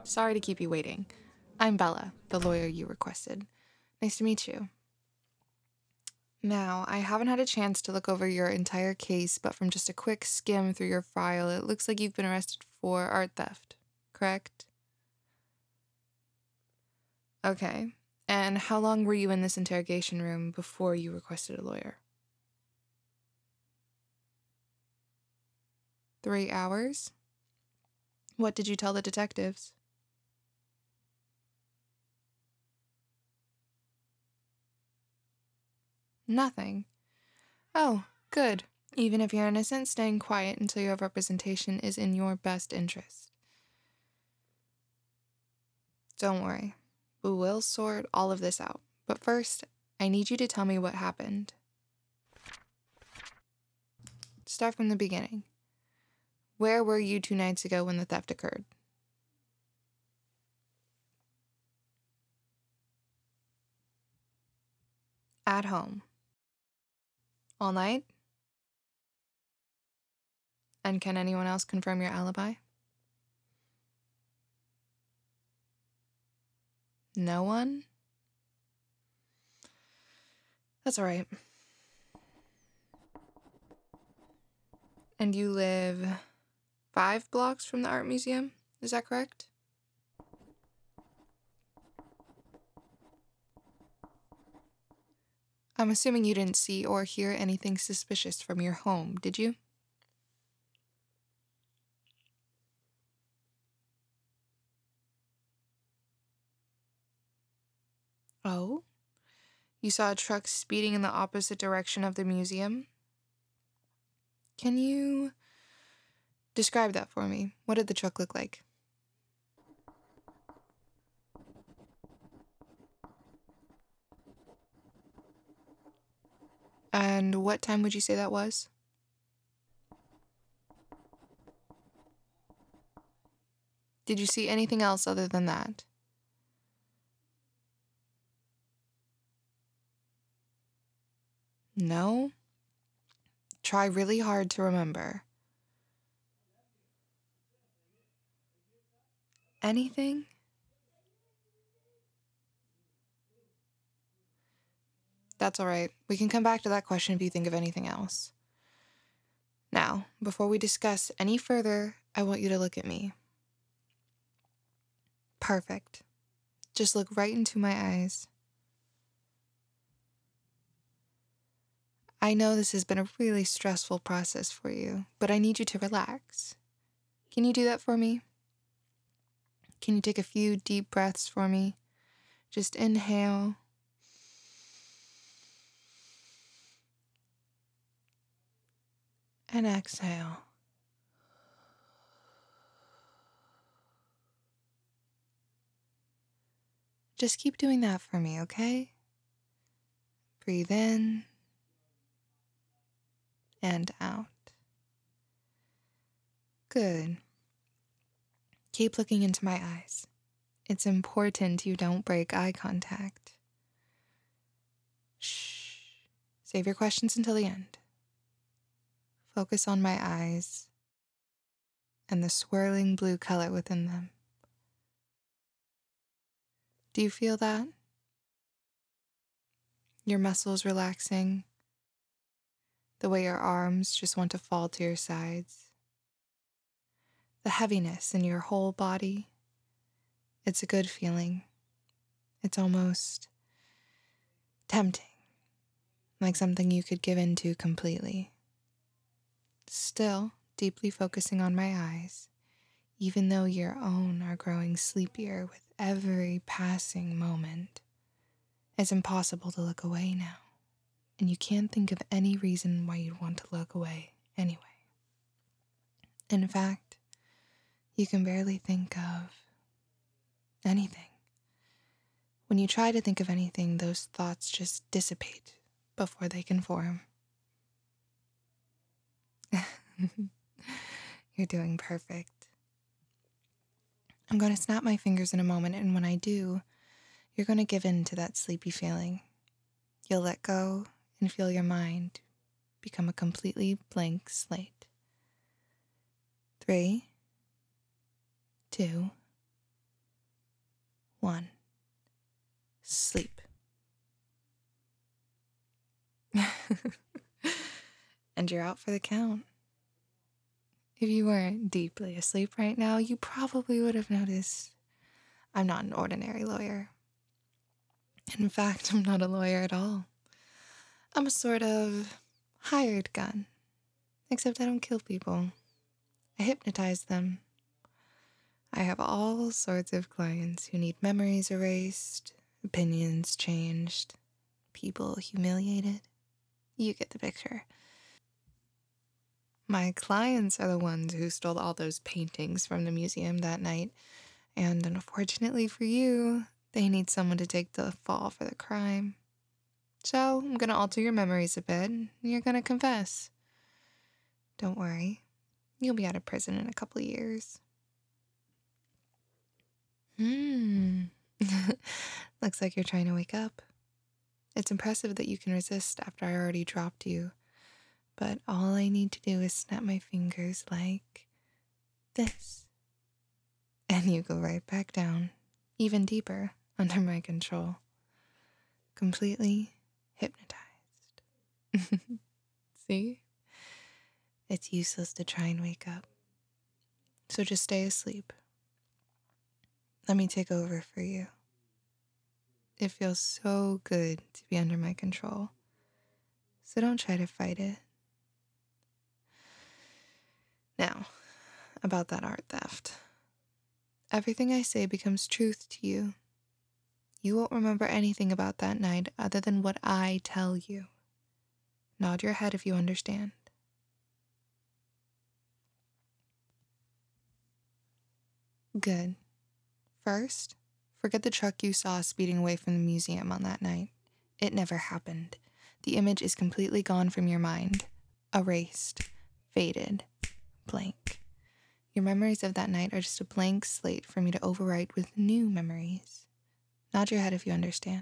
Sorry to keep you waiting. I'm Bella, the lawyer you requested. Nice to meet you. Now, I haven't had a chance to look over your entire case, but from just a quick skim through your file, it looks like you've been arrested for art theft, correct? Okay. And how long were you in this interrogation room before you requested a lawyer? 3 hours? What did you tell the detectives? Nothing. Oh, good. Even if you're innocent, staying quiet until you have representation is in your best interest. Don't worry. We will sort all of this out. But first, I need you to tell me what happened. Start from the beginning. Where were you 2 nights ago when the theft occurred? At home. All night? And can anyone else confirm your alibi? No one? That's all right. And you live 5 blocks from the art museum? Is that correct? I'm assuming you didn't see or hear anything suspicious from your home, did you? Oh? You saw a truck speeding in the opposite direction of the museum? Can you describe that for me? What did the truck look like? And what time would you say that was? Did you see anything else other than that? No? Try really hard to remember. Anything? That's all right. We can come back to that question if you think of anything else. Now, before we discuss any further, I want you to look at me. Perfect. Just look right into my eyes. I know this has been a really stressful process for you, but I need you to relax. Can you do that for me? Can you take a few deep breaths for me? Just inhale. And exhale. Just keep doing that for me, okay? Breathe in and out. Good. Keep looking into my eyes. It's important you don't break eye contact. Shh. Save your questions until the end. Focus on my eyes and the swirling blue color within them. Do you feel that? Your muscles relaxing, the way your arms just want to fall to your sides, the heaviness in your whole body. It's a good feeling. It's almost tempting, like something you could give into completely. Still deeply focusing on my eyes, even though your own are growing sleepier with every passing moment. It's impossible to look away now, and you can't think of any reason why you'd want to look away anyway. In fact, you can barely think of anything. When you try to think of anything, those thoughts just dissipate before they can form. You're doing perfect. I'm going to snap my fingers in a moment, and when I do, you're going to give in to that sleepy feeling. You'll let go and feel your mind become a completely blank slate. 3, 2, 1. Sleep. And you're out for the count. If you weren't deeply asleep right now, you probably would have noticed I'm not an ordinary lawyer. In fact, I'm not a lawyer at all. I'm a sort of hired gun, except I don't kill people. I hypnotize them. I have all sorts of clients who need memories erased, opinions changed, people humiliated. You get the picture. My clients are the ones who stole all those paintings from the museum that night, and unfortunately for you, they need someone to take the fall for the crime. So I'm gonna alter your memories a bit, and you're gonna confess. Don't worry, you'll be out of prison in a couple of years. Looks like you're trying to wake up. It's impressive that you can resist after I already dropped you, but all I need to do is snap my fingers like this. And you go right back down, even deeper, under my control. Completely hypnotized. See? It's useless to try and wake up. So just stay asleep. Let me take over for you. It feels so good to be under my control. So don't try to fight it. Now, about that art theft. Everything I say becomes truth to you. You won't remember anything about that night other than what I tell you. Nod your head if you understand. Good. First, forget the truck you saw speeding away from the museum on that night. It never happened. The image is completely gone from your mind. Erased. Faded. Blank. Your memories of that night are just a blank slate for me to overwrite with new memories. Nod your head if you understand.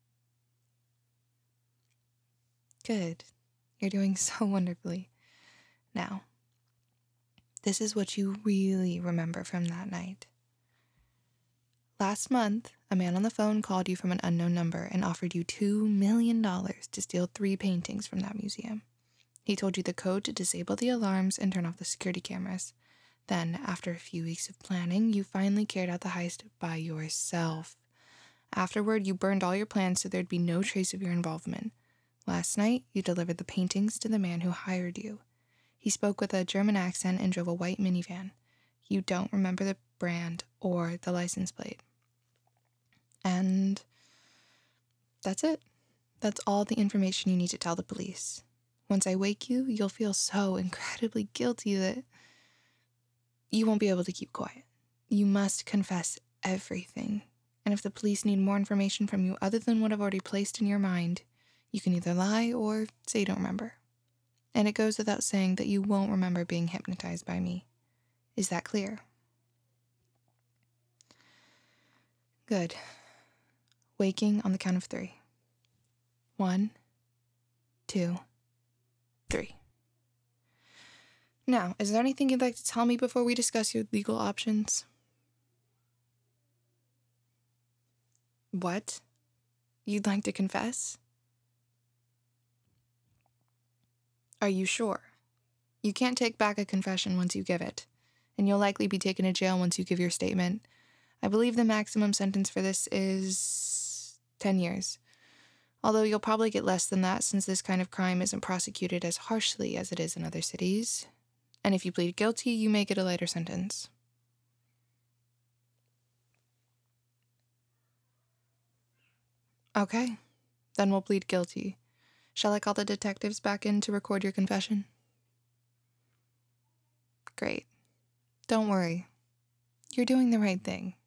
Good. You're doing so wonderfully. Now, this is what you really remember from that night. Last month, a man on the phone called you from an unknown number and offered you $2 million to steal 3 paintings from that museum. He told you the code to disable the alarms and turn off the security cameras. Then, after a few weeks of planning, you finally carried out the heist by yourself. Afterward, you burned all your plans so there'd be no trace of your involvement. Last night, you delivered the paintings to the man who hired you. He spoke with a German accent and drove a white minivan. You don't remember the brand or the license plate. And that's it. That's all the information you need to tell the police. Once I wake you, you'll feel so incredibly guilty that you won't be able to keep quiet. You must confess everything. And if the police need more information from you other than what I've already placed in your mind, you can either lie or say you don't remember. And it goes without saying that you won't remember being hypnotized by me. Is that clear? Good. Waking on the count of 3. 1, 2, 3. Now, is there anything you'd like to tell me before we discuss your legal options? What? You'd like to confess? Are you sure? You can't take back a confession once you give it, and you'll likely be taken to jail once you give your statement. I believe the maximum sentence for this is 10 years. Although you'll probably get less than that since this kind of crime isn't prosecuted as harshly as it is in other cities. And if you plead guilty, you may get a lighter sentence. Okay, then we'll plead guilty. Shall I call the detectives back in to record your confession? Great. Don't worry. You're doing the right thing.